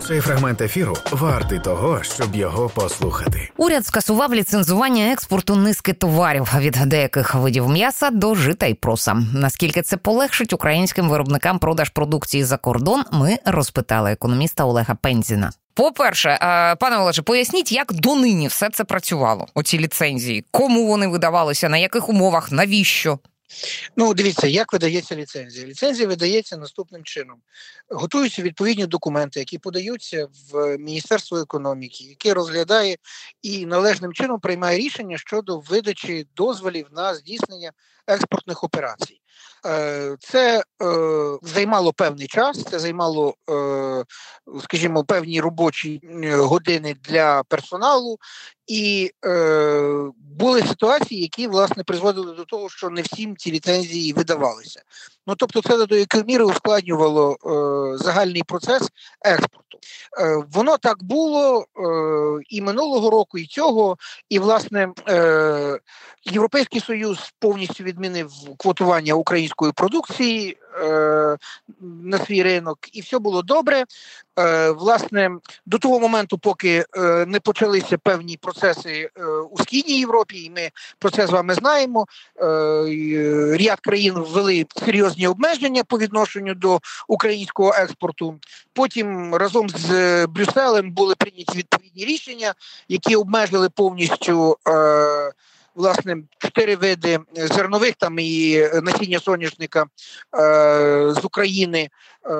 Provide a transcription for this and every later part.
Цей фрагмент ефіру вартий того, щоб його послухати. Уряд скасував ліцензування експорту низки товарів від деяких видів м'яса до жита й проса. Наскільки це полегшить українським виробникам продаж продукції за кордон, ми розпитали економіста Олега Пензіна. По-перше, пане Олеже, поясніть, як донині все це працювало, оці ліцензії? Кому вони видавалися, на яких умовах, навіщо? Дивіться, як видається ліцензія. Ліцензія видається наступним чином. Готуються відповідні документи, які подаються в Міністерство економіки, яке розглядає і належним чином приймає рішення щодо видачі дозволів на здійснення експортних операцій. Це займало певний час, це займало, скажімо, певні робочі години для персоналу, і були ситуації, які, власне, призводили до того, що не всім ці ліцензії видавалися. Тобто це до якої міри ускладнювало загальний процес експорту. Воно так було і минулого року, і цього, і, власне, Європейський Союз повністю відмінив квотування української продукції на свій ринок, і все було добре. Власне, до того моменту, поки не почалися певні процеси у Східній Європі, і ми про це з вами знаємо, ряд країн ввели серйозні обмеження по відношенню до українського експорту. Потім разом з Брюсселем були прийняті відповідні рішення, які обмежили повністю власне 4 види зернових там і насіння соняшника з України.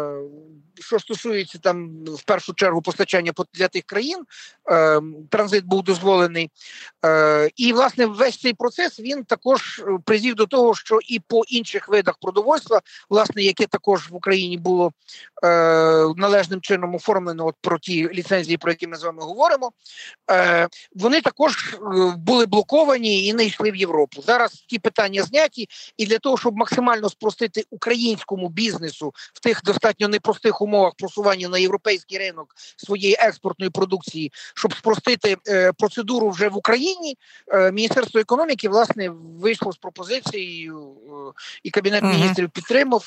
Що стосується там в першу чергу постачання для тих країн, транзит був дозволений. І, власне, весь цей процес, він також призвів до того, що і по інших видах продовольства, власне, яке також в Україні було належним чином оформлено про ті ліцензії, про які ми з вами говоримо, вони також були блоковані і не йшли в Європу. Зараз ті питання зняті, і для того, щоб максимально спростити українському бізнесу в тих достатньо непростих умовах просування на європейський ринок своєї експортної продукції, щоб спростити процедуру вже в Україні, Міністерство економіки, власне, вийшло з пропозицією, і Кабінет міністрів підтримав.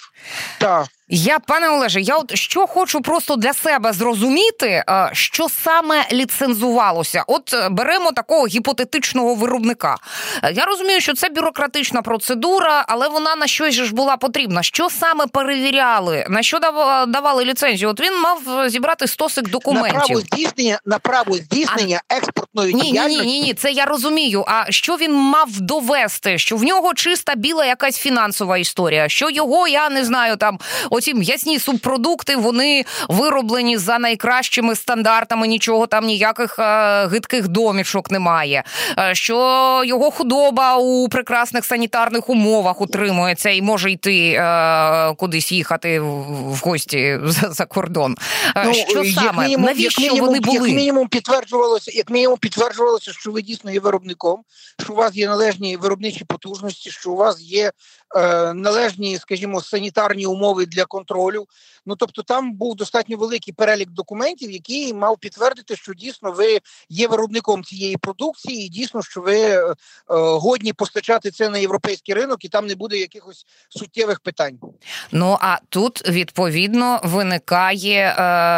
Пане Олеже, я от що хочу просто для себе зрозуміти, що саме ліцензувалося. От беремо такого гіпотетичного виробника. Я розумію, що це бюрократична процедура, але вона на щось ж була потрібна. Що саме перевіряли? На що давали ліцензію? От він мав зібрати стосик документів. На право здійснення експортної діяльності. Ні, це я розумію. А що він мав довести? Що в нього чиста біла якась фінансова історія? Що його, я не знаю, там оці м'ясні субпродукти, вони вироблені за найкращими стандартами, нічого там, ніяких гидких домішок немає. Що його худоба у прекрасних санітарних умовах утримується і може йти кудись їхати в гості за кордон. Що саме? Навіщо вони були? Як мінімум підтверджувалося, що ви дійсно є виробником, що у вас є належні виробничі потужності, що у вас є належні, скажімо, санітарні умови для контролю. Тобто там був достатньо великий перелік документів, який мав підтвердити, що дійсно ви є виробником цієї продукції і дійсно, що ви годні постачати це на європейський ринок і там не буде якихось суттєвих питань. А тут, відповідно, виникає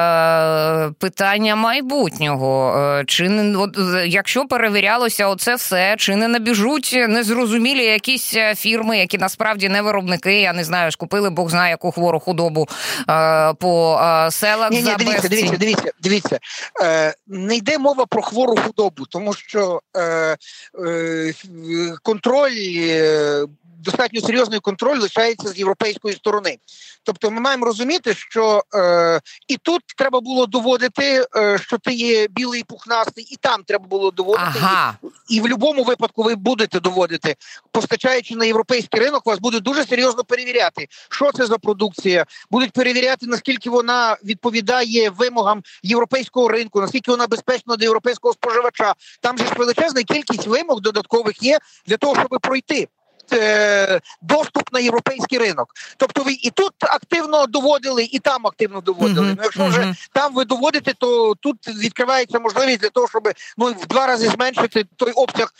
питання майбутнього. Якщо перевірялося оце все, чи не набіжуть незрозумілі якісь фірми, які насправді не виробники, я не знаю, скупили Бог знає яку хвору худобу по селах за безцінь. Дивіться. Не йде мова про хвору худобу, тому що контроль, достатньо серйозний контроль лишається з європейської сторони. Тобто ми маємо розуміти, що і тут треба було доводити, що ти є білий і пухнастий, і там треба було доводити. І в будь-якому випадку ви будете доводити. Постачаючи на європейський ринок, вас будуть дуже серйозно перевіряти, що це за продукція. Будуть перевіряти, наскільки вона відповідає вимогам європейського ринку, наскільки вона безпечна для європейського споживача. Там же ж величезна кількість вимог додаткових є для того, щоб пройти доступ на європейський ринок. Тобто ви і тут активно доводили, і там активно доводили. Якщо вже там ви доводите, то тут відкривається можливість для того, щоб в 2 рази зменшити той обсяг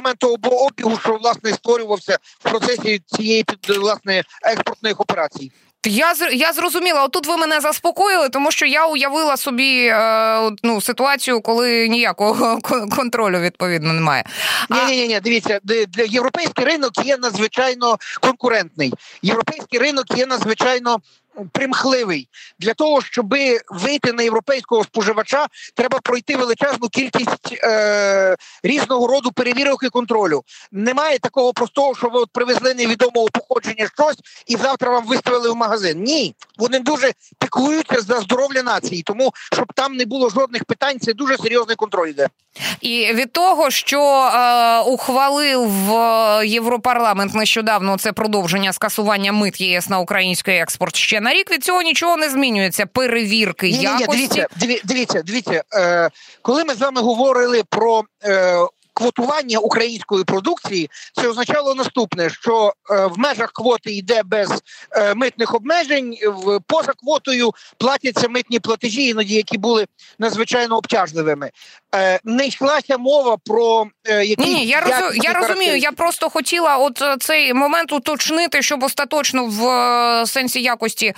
документообігу, що, власне, створювався в процесі цієї, власне, експортних операцій. Я зрозуміла. Отут ви мене заспокоїли, тому що я уявила собі ситуацію, коли ніякого контролю, відповідно, немає. Ні, дивіться, європейський ринок є надзвичайно конкурентний. Європейський ринок є надзвичайно примхливий. Для того, щоб вийти на європейського споживача, треба пройти величезну кількість різного роду перевірок і контролю. Немає такого простого, що ви привезли невідомого походження щось і завтра вам виставили в магазин. Ні. Вони дуже піклуються за здоров'я нації. Тому, щоб там не було жодних питань, це дуже серйозний контроль йде. І від того, що ухвалив Європарламент нещодавно це продовження скасування мит ЄС на український експорт ще на рік, від цього нічого не змінюється. Перевірки якості. Дивіться. Коли ми з вами говорили про квотування української продукції, це означало наступне, що в межах квоти йде без митних обмежень, поза квотою платяться митні платежі, іноді які були надзвичайно обтяжливими. Не йшлася мова про якісь... Ні, я розумію, я просто хотіла от цей момент уточнити, щоб остаточно в сенсі якості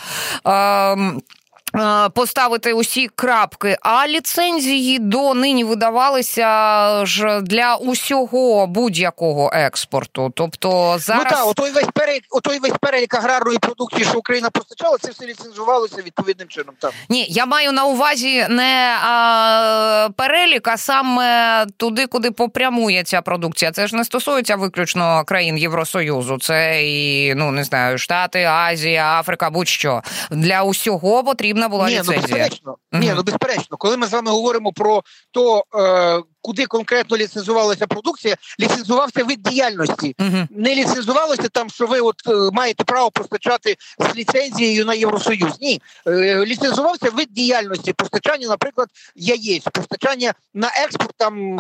поставити усі крапки. А ліцензії донині видавалися ж для усього будь-якого експорту. Тобто зараз... Ну так, отой весь перелік аграрної продукції, що Україна постачала, це все ліцензувалося відповідним чином. Так. Ні, я маю на увазі не перелік, а саме туди, куди попрямує ця продукція. Це ж не стосується виключно країн Євросоюзу. Це і, Штати, Азія, Африка, будь-що. Для усього потрібна була ліцензія. Безперечно. Коли ми з вами говоримо про то, куди конкретно ліцензувалася продукція, ліцензувався вид діяльності. Не ліцензувалося там, що ви маєте право постачати з ліцензією на Євросоюз. Ні. Ліцензувався вид діяльності, постачання, наприклад, яєць, постачання на експорт там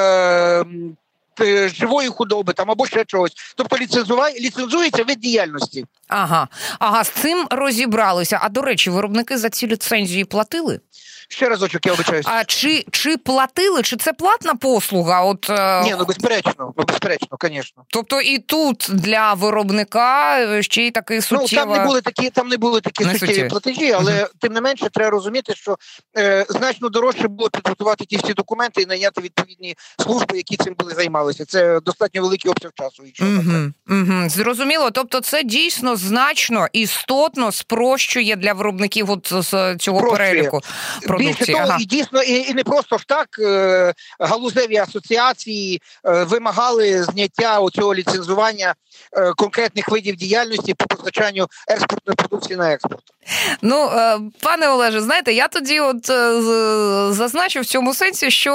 живої худоби там або ще чогось. Тобто ліцензується вид діяльності. Ага, з цим розібралися. А, до речі, виробники за ці ліцензії платили? Ще разочок, я обичаюсь. А чи платили? Чи це платна послуга? Ні, безперечно, звісно. Тобто і тут для виробника ще й такий суттєва... Там не були такі суттєві платежі, але тим не менше треба розуміти, що значно дорожче було підготувати ті всі документи і найняти відповідні служби, які цим були займалися. Це достатньо великий обсяг часу. Зрозуміло. Тобто це дійсно значно, істотно спрощує для виробників з цього переліку продукції. Більше того, і дійсно, і не просто ж так галузеві асоціації вимагали зняття цього ліцензування конкретних видів діяльності по постачанню експортної продукції на експорт. Пане Олеже, знаєте, я тоді зазначу в цьому сенсі, що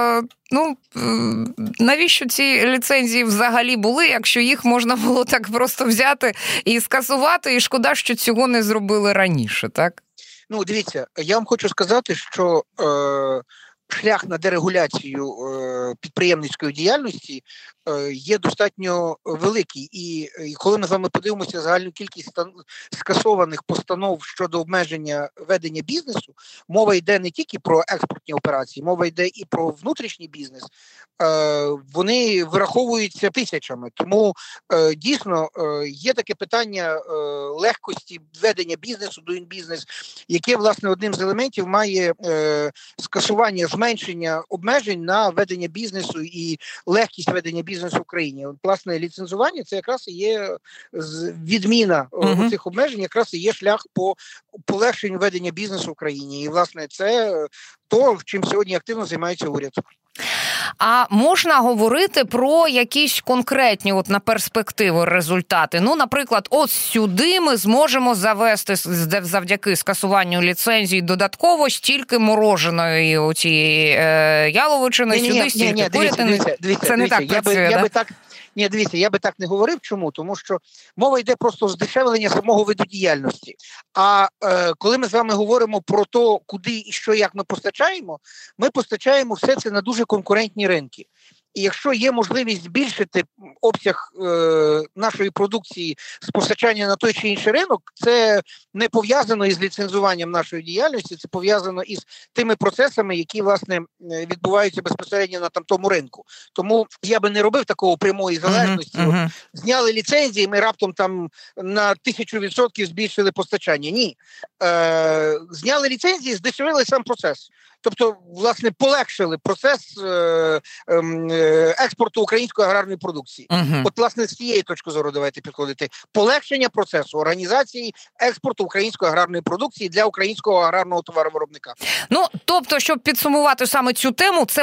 навіщо ці ліцензії взагалі були, якщо їх можна було так просто взяти і скасувати, і шкода, що цього не зробили раніше, так? Дивіться, я вам хочу сказати, що шлях на дерегуляцію підприємницької діяльності є достатньо великий. І коли ми з вами подивимося загальну кількість скасованих постанов щодо обмеження ведення бізнесу, мова йде не тільки про експортні операції, мова йде і про внутрішній бізнес. Вони вираховуються тисячами. Тому дійсно є таке питання легкості ведення бізнесу, doing business, яке, власне, одним з елементів має скасування, зменшення обмежень на ведення бізнесу і легкість ведення бізнесу в Україні. Власне, ліцензування – це якраз і є відміна цих обмежень, якраз і є шлях по полегшенню ведення бізнесу в Україні. І, власне, це то, чим сьогодні активно займається уряд. А можна говорити про якісь конкретні на перспективу результати? Наприклад, сюди ми зможемо завести завдяки скасуванню ліцензій додатково стільки мороженої цієї яловичини, сюди стільки курятини. Це не так працює, так? Ні, дивіться, я би так не говорив. Чому? Тому що мова йде просто здешевлення самого виду діяльності. А коли ми з вами говоримо про те, куди і що, як ми постачаємо все це на дуже конкурентні ринки. І якщо є можливість збільшити обсяг нашої продукції з постачання на той чи інший ринок, це не пов'язано із ліцензуванням нашої діяльності, це пов'язано із тими процесами, які, власне, відбуваються безпосередньо на тому ринку. Тому я би не робив такого прямої залежності. Зняли ліцензії, ми раптом там на 1000% збільшили постачання. Ні. Зняли ліцензії, здешевили сам процес. Тобто, власне, полегшили процес експорту української аграрної продукції. От, власне, з цієї точки зору давайте підходити. Полегшення процесу організації експорту української аграрної продукції для українського аграрного товаровиробника. Ну, тобто, щоб підсумувати саме цю тему, це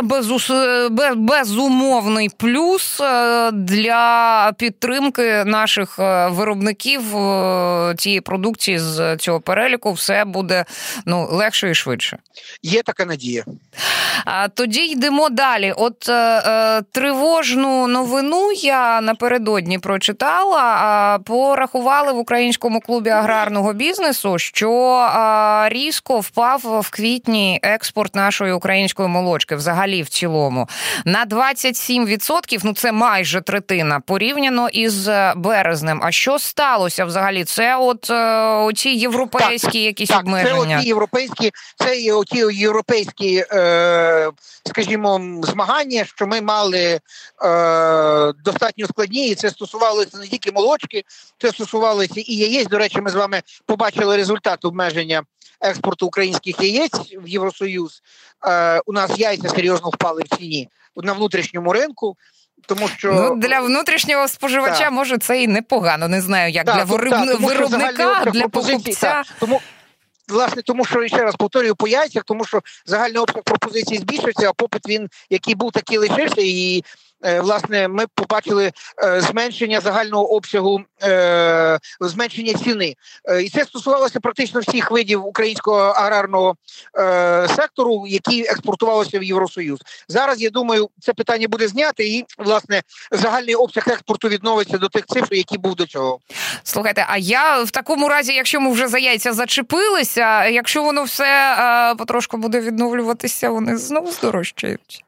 безумовний плюс для підтримки наших виробників цієї продукції з цього переліку. Все буде, легше і швидше. Є така надія. Тоді йдемо далі. От тривожну новину я напередодні прочитала. Порахували в Українському клубі аграрного бізнесу, що різко впав в квітні експорт нашої української молочки, взагалі в цілому, на 27%, це майже третина, порівняно із березнем. А що сталося взагалі? Це оці європейські якісь обмеження? Це оті європейські, скажімо, змагання, що ми мали достатньо складні, і це стосувалося не тільки молочки, це стосувалося і яєць. До речі, ми з вами побачили результат обмеження експорту українських яєць в Євросоюз. У нас яйця серйозно впали в ціні на внутрішньому ринку. Тому що для внутрішнього споживача може це і непогано. Не знаю, як для виробника, для покупця. Тому що, ще раз повторюю, по яйцях, тому що загальний обсяг пропозицій збільшився, а попит він, який був, такий лишився, і, власне, ми побачили зменшення загального обсягу, зменшення ціни. І це стосувалося практично всіх видів українського аграрного сектору, які експортувалися в Євросоюз. Зараз, я думаю, це питання буде знято, і, власне, загальний обсяг експорту відновиться до тих цифр, які був до цього. Слухайте, а я в такому разі, якщо ми вже за яйця зачепилися, якщо воно все потрошку буде відновлюватися, вони знову здорожчають?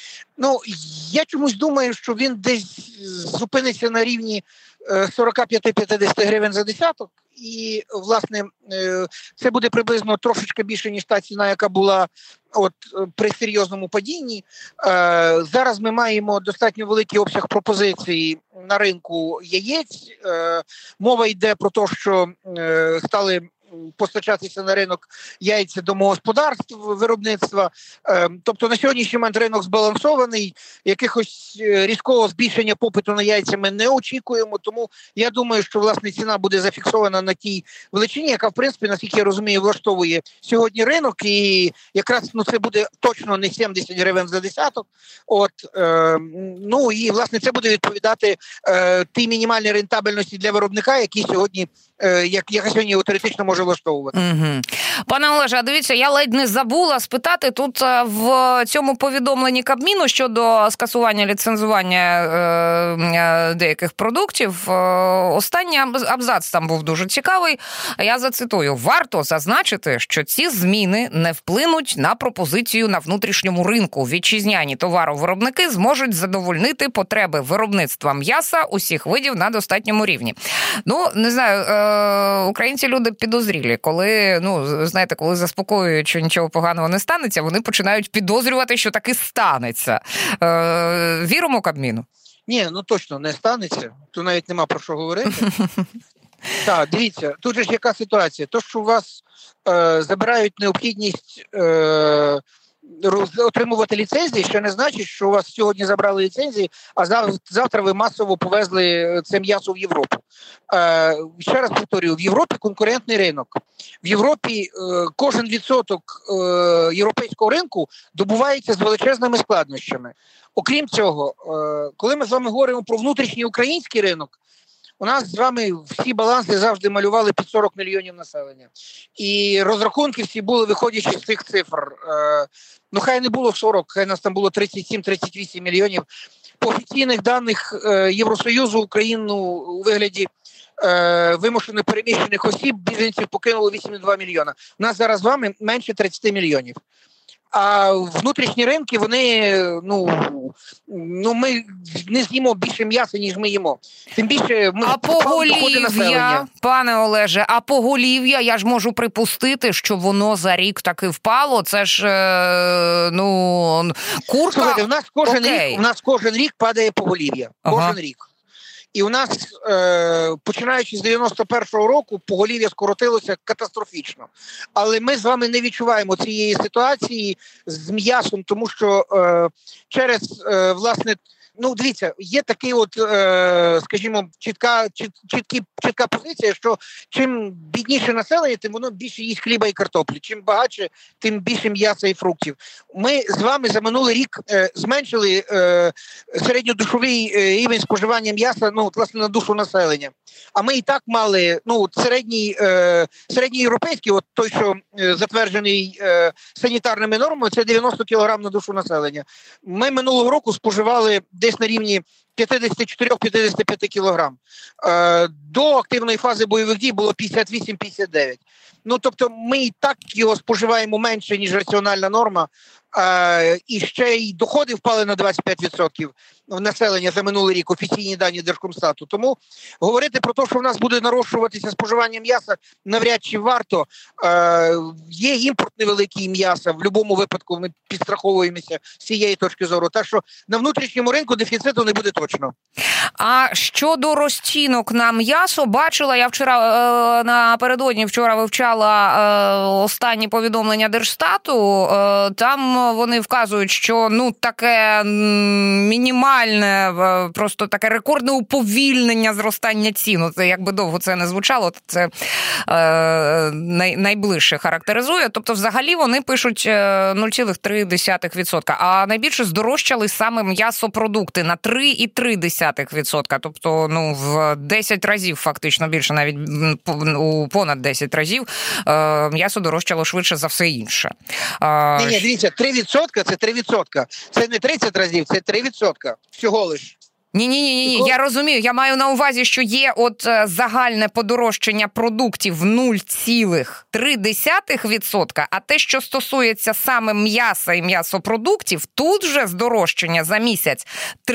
Я чомусь думаю, що він десь зупиниться на рівні 45-50 гривень за десяток. І, власне, це буде приблизно трошечки більше, ніж та ціна, яка була при серйозному падінні. Зараз ми маємо достатньо великий обсяг пропозицій на ринку яєць. Мова йде про те, що стали постачатися на ринок яйця домогосподарств виробництва. Тобто на сьогоднішній момент ринок збалансований, якихось різкого збільшення попиту на яйця ми не очікуємо, тому я думаю, що, власне, ціна буде зафіксована на тій величині, яка, в принципі, наскільки я розумію, влаштовує сьогодні ринок, і якраз це буде точно не 70 гривень за десяток. І, власне, це буде відповідати тій мінімальній рентабельності для виробника, який сьогодні, яка сьогодні теоретично може влаштовувати. Пане Олеже, а дивіться, я ледь не забула спитати тут в цьому повідомленні Кабміну щодо скасування ліцензування деяких продуктів. Останній абзац там був дуже цікавий. Я зацитую. Варто зазначити, що ці зміни не вплинуть на пропозицію на внутрішньому ринку. Вітчизняні товаровиробники зможуть задовольнити потреби виробництва м'яса усіх видів на достатньому рівні. Не знаю, українці люди підозрілі. Коли, коли заспокоюють, що нічого поганого не станеться, вони починають підозрювати, що таки станеться. Віримо Кабміну? Ні, точно не станеться. Тут навіть нема про що говорити. Так, дивіться, тут же ж яка ситуація. То, що у вас забирають необхідність отримувати ліцензії, ще не значить, що у вас сьогодні забрали ліцензії, а завтра ви масово повезли це м'ясо в Європу. Ще раз повторюю, в Європі конкурентний ринок. В Європі кожен відсоток європейського ринку добувається з величезними складнощами. Окрім цього, коли ми з вами говоримо про внутрішній український ринок, у нас з вами всі баланси завжди малювали під 40 мільйонів населення. І розрахунки всі були, виходячи з цих цифр. Хай не було 40, хай нас там було 37-38 мільйонів. По офіційних даних Євросоюзу Україну у вигляді вимушено переміщених осіб біженців покинуло 8,2 мільйона. У нас зараз з вами менше 30 мільйонів. а внутрішні ринки, вони, ми не з'їмо більше м'яса, ніж ми їмо. Тим більше ми доходи населення. Пане Олеже, а поголів'я, я ж можу припустити, що воно за рік таки впало. Це ж, курка. Слухайте, у нас кожен рік падає поголів'я. Кожен рік. І у нас, починаючи з 91-го року, поголів'я скоротилося катастрофічно. Але ми з вами не відчуваємо цієї ситуації з м'ясом, тому що через, власне, дивіться, є такий скажімо, чітка позиція, що чим бідніше населення, тим воно більше їсть хліба і картоплі. Чим багатше, тим більше м'яса і фруктів. Ми з вами за минулий рік зменшили середньодушовий рівень споживання м'яса, власне, на душу населення. А ми і так мали, середній європейський, той, що затверджений санітарними нормами, це 90 кг на душу населення. Ми минулого року споживали десь на рівні 54-55 кілограм. До активної фази бойових дій було 58-59. Тобто ми і так його споживаємо менше, ніж раціональна норма, і ще й доходи впали на 25% населення за минулий рік, офіційні дані Держкомстату. Тому говорити про те, що в нас буде нарощуватися споживання м'яса, навряд чи варто. Є імпорт невеликий м'яса, в будь-якому випадку ми підстраховуємося з цієї точки зору. Так що на внутрішньому ринку дефіциту не буде точно. А щодо розцінок на м'ясо, бачила, я напередодні вчора вивчала останні повідомлення Держстату, там вони вказують, що таке мінімальне, просто таке рекордне уповільнення зростання цін. Це, якби довго це не звучало, це найближче характеризує. Тобто взагалі вони пишуть 0,3%. А найбільше здорожчали саме м'ясопродукти на 3,3%. Тобто, в 10 разів фактично більше, навіть у понад 10 разів м'ясо дорожчало швидше за все інше. Ні, дивіться, 3% – це 3%. Це не 30 разів, це 3%. Всього лиш. Ні, я розумію. Я маю на увазі, що є загальне подорожчання продуктів 0,3%, а те, що стосується саме м'яса і м'ясопродуктів, тут вже здорожчання за місяць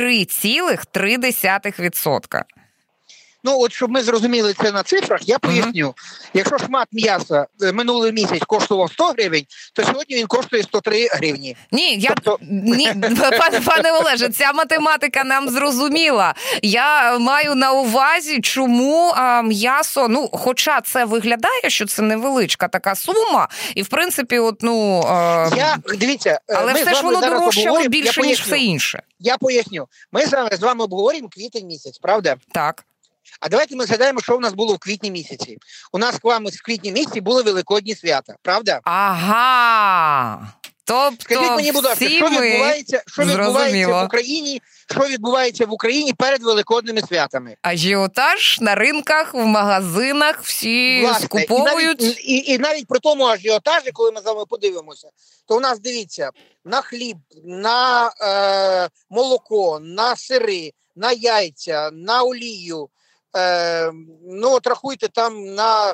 3,3%. Щоб ми зрозуміли це на цифрах, я поясню. Якщо шмат м'яса минулий місяць коштував 100 гривень, то сьогодні він коштує 103 гривні. Ні, пане Олеже, ця математика нам зрозуміла. Я маю на увазі, чому м'ясо, хоча це виглядає, що це невеличка така сума, і в принципі, дивіться, але все ж воно дорожчало більше, ніж все інше. Я поясню. Ми з вами обговорюємо квітень місяць, правда? Так. А давайте ми згадаємо, що у нас було в квітні місяці. У нас в квітні місяці були Великодні свята, правда? Ага. Тобто скажіть мені, будь ласка, що відбувається в Україні перед Великодними святами? Ажіотаж на ринках, в магазинах, всі скуповують. І навіть при тому ажіотажі, коли ми з вами подивимося, то у нас, дивіться, на хліб, на молоко, на сири, на яйця, на олію, рахуйте там на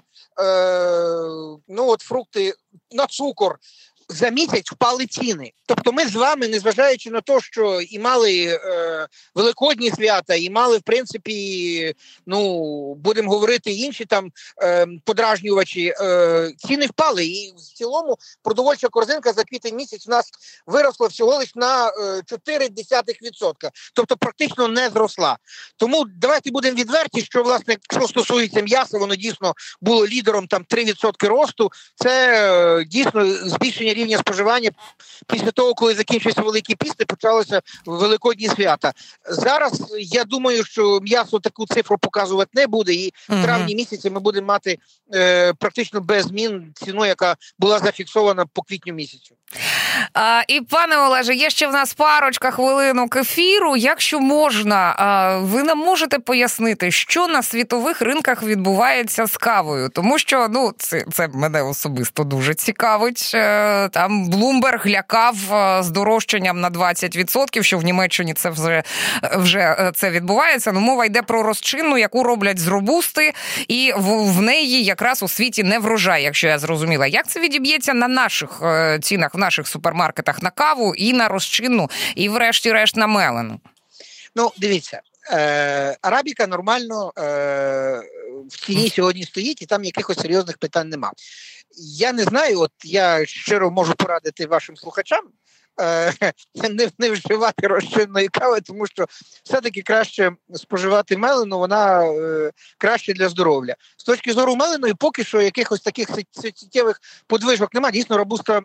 фрукти, на цукор. За місяць впали ціни. Тобто ми з вами, незважаючи на те, що і мали Великодні свята, і мали, в принципі, будемо говорити, інші там подражнювачі, ціни впали. І в цілому продовольча корзинка за квітень місяць у нас виросла всього лише на 0,4%. Тобто практично не зросла. Тому давайте будемо відверті, що, власне, що стосується м'яса, воно дійсно було лідером, там 3% росту. Це дійсно збільшення рівня споживання після того, коли закінчився Великий Піст і почалося Великодні свята. Зараз, я думаю, що м'ясо таку цифру показувати не буде, і в травні місяці ми будемо мати практично без змін ціну, яка була зафіксована по квітню місяцю. І, пане Олеже, є ще в нас парочка хвилинок ефіру. Якщо можна, ви нам можете пояснити, що на світових ринках відбувається з кавою? Тому що, це мене особисто дуже цікавить. Там Bloomberg лякав здорожчанням на 20%, що в Німеччині це вже це відбувається. Мова йде про розчинну, яку роблять з робусти, і в неї якраз у світі не врожай, якщо я зрозуміла. Як це відіб'ється на наших цінах, в наших супермаркетах? супермаркетах на каву, і на розчинну, і врешті-решт на мелену. Ну, дивіться, арабіка нормально в ціні сьогодні стоїть, і там якихось серйозних питань нема. Я не знаю, от я щиро можу порадити вашим слухачам не вживати розчинної кави, тому що все-таки краще споживати мелену, вона краще для здоров'я. З точки зору меленої поки що якихось таких суттєвих подвижок немає. Дійсно, робуста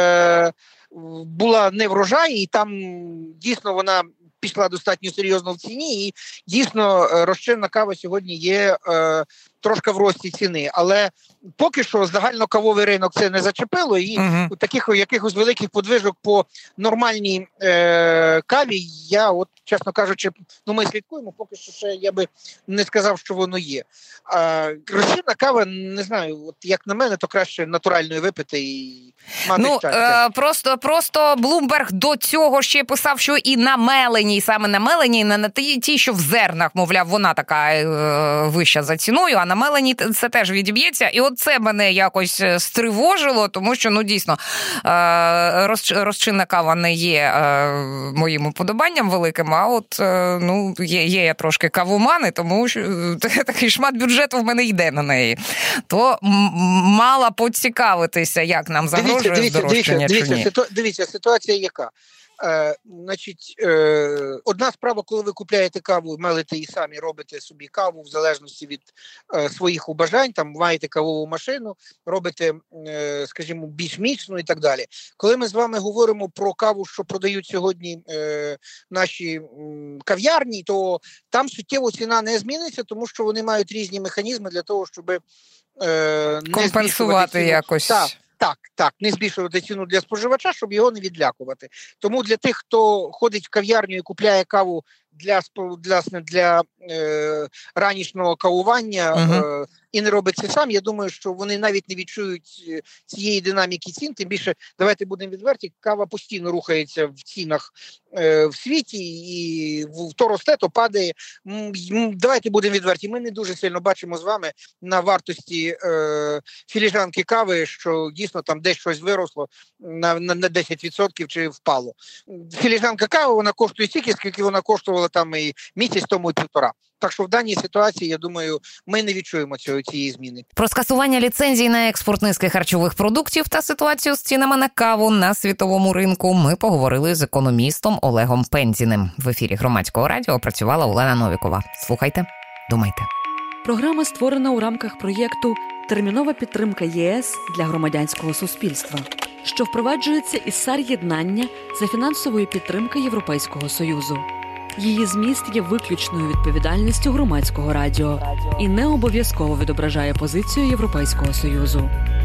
була не врожай, і там дійсно вона пішла достатньо серйозно в ціні, і дійсно розчинна кава сьогодні є трошки в рості ціни. Але поки що загальнокавовий ринок це не зачепило, і таких якихось великих подвижок по нормальній каві я, от, чесно кажучи, ми слідкуємо, поки що ще я би не сказав, що воно є. Розчинна кава, не знаю, от як на мене, то краще натуральної випити і мати щастя. Просто Блумберг до цього ще писав, що і на мелені, і саме на мелені, на ті, що в зернах, мовляв, вона така вища за ціною, а на мелені це теж відіб'ється. І от це мене якось стривожило, тому що, дійсно, розчинна кава не є моїм уподобанням великим, а от, є я трошки кавоман, тому що такий шмат бюджету в мене йде на неї. То мала поцікавитися, як нам загрожує здорожчання чи ні. Дивіться, ситуація яка? Одна справа, коли ви купляєте каву, мелите і самі робите собі каву в залежності від своїх убажань, там маєте кавову машину, робите, скажімо, більш міцну і так далі. Коли ми з вами говоримо про каву, що продають сьогодні наші кав'ярні, то там суттєво ціна не зміниться, тому що вони мають різні механізми для того, щоб компенсувати якось. Так, не збільшувати ціну для споживача, щоб його не відлякувати. Тому для тих, хто ходить в кав'ярню і купляє каву для ранішнього кавування і не робить це сам, я думаю, що вони навіть не відчують цієї динаміки цін. Тим більше, давайте будемо відверті, кава постійно рухається в цінах в світі, і то росте, то падає. Давайте будемо відверті, ми не дуже сильно бачимо з вами на вартості філіжанки кави, що дійсно там десь щось виросло на 10% чи впало. Філіжанка кави, вона коштує стільки, скільки вона коштувала там і місяць тому, і півтора. Так що в даній ситуації, я думаю, ми не відчуємо цієї зміни. Про скасування ліцензій на експорт низки харчових продуктів та ситуацію з цінами на каву на світовому ринку ми поговорили з економістом Олегом Пензіним. В ефірі Громадського радіо працювала Олена Новікова. Слухайте, думайте. Програма створена у рамках проєкту «Термінова підтримка ЄС для громадянського суспільства», що впроваджується із САР-єднання за фінансової підтримки Європейського Союзу. Її зміст є виключною відповідальністю Громадського радіо і не обов'язково відображає позицію Європейського Союзу.